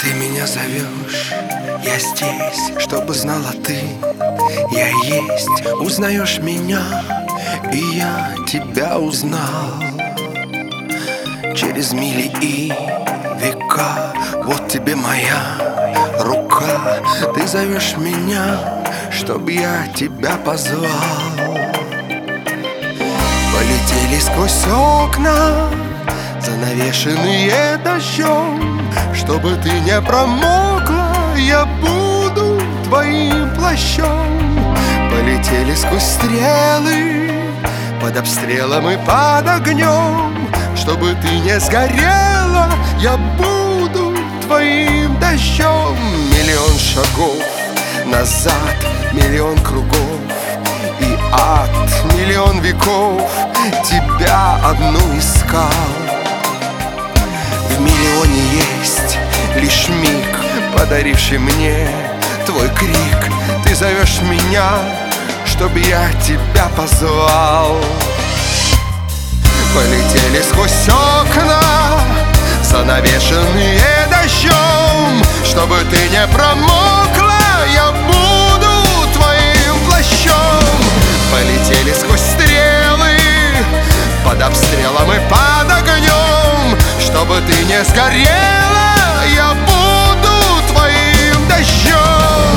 Ты меня зовешь, я здесь, чтобы знала ты. Я есть, узнаешь меня, и я тебя узнал. Через мили и века, вот тебе моя рука. Ты зовешь меня, чтоб я тебя позвал. Полетели сквозь окна, занавешенные дождем. Чтобы ты не промокла, я буду твоим плащом. Полетели сквозь стрелы, под обстрелом и под огнем. Чтобы ты не сгорела, я буду твоим дождем. Миллион шагов назад, миллион кругов и ад, миллион веков тебя одну искал. В миллионе есть лишь миг, подаривший мне твой крик. Ты зовешь меня, чтоб я тебя позвал. Полетели сквозь окна, занавешенные дождем. Чтобы ты не промокла, я буду твоим плащом. Полетели сквозь стрелы, под обстрелом и под огнем. Чтобы ты не сгорела, я буду твоим дождем.